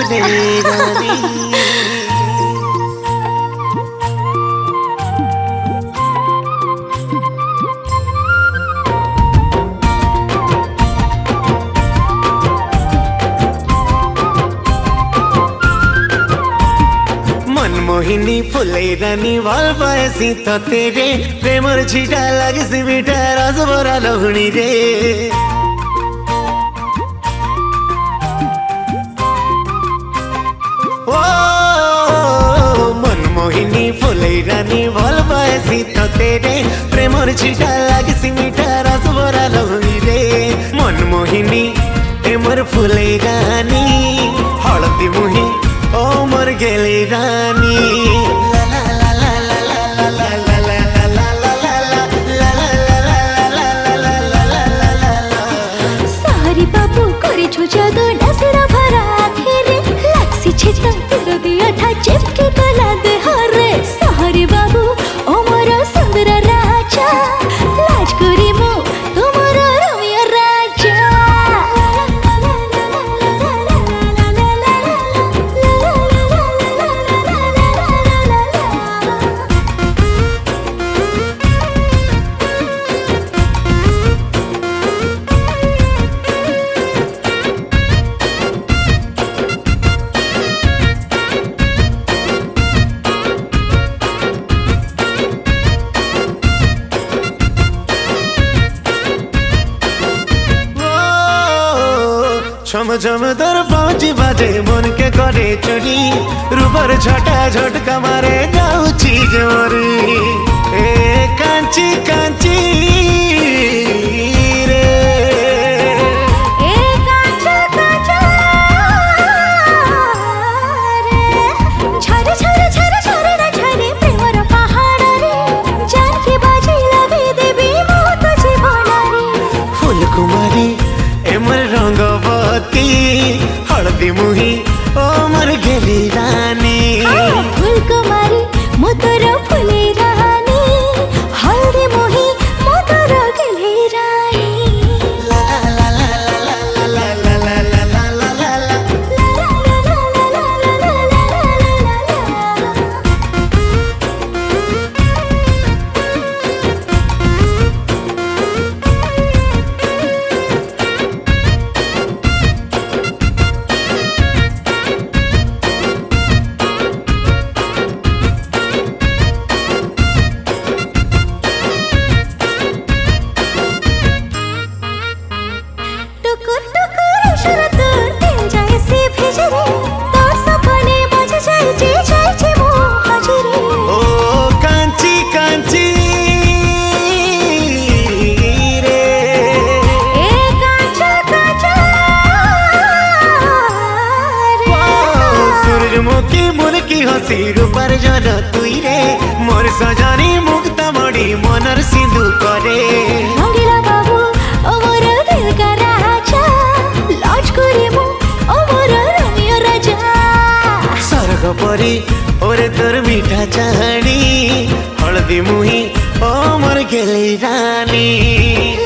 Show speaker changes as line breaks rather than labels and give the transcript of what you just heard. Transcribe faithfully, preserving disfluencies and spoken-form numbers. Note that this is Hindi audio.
फुले रानी। मनमोहिनी फुले रानी भल पाएसी तो तेरे प्रेमर छिटा लागे मिठा रस भरा लहुणी रे। ओ मनमोहिनी फुले रानी भल पाएसी तो तेरे प्रेमर छिटा लागे मिठा रस भरा लहुणी रे। मनमोहिनी एमर फुले रानी हलदी मुही ओ मर गेली रानी।
सारी बाबू करे छु जादू डसरा भरा आखिरे लाक्सी छिटा तेरा दिया था चिपके तला दे हरे। सारी बाबू ओ मोरा सुंदर राजा लाज करी मो तुमरा रमिया राजा।
झम झम दर पहुंची बाजे मन के करे चुरी रूपर झटा झटका मारे जाऊची जोरी। ए कांची कांची रे
ए कांचा कांचा रे झरे झरे झरे झरे रे झरे प्रेमर पहाड़ रे जान के बाजे लगे देवी मो तुझे बना रे।
फूल कुमारी एमर रंगवती हलदी मुही ओ मर गेली रानी।
फूल कुमारी मोतर फुले रानी हल्दी मोही मोतर गेले रानी। टुकुर टुकुर इशारा तोर दिल जाए से भेज रे तोर सपने बज जाए जे जाए जे मो हाजिरे।
ओ कांची कांची रे
ए कांचा कांचा रे
सूरजमुखी मुल्की हसी रूपर जन तुई रे मोर सजानी मुक्ता मड़ी मनर सिंधु करे।
रंगीला बाबू ओ मोर दिल का राजा लाज करी मो ओ मोर रमिया राजा।
स्वर्ग परी ओरे तोर मीठा चाहनी हलदी मुही ओ मर गेली रानी।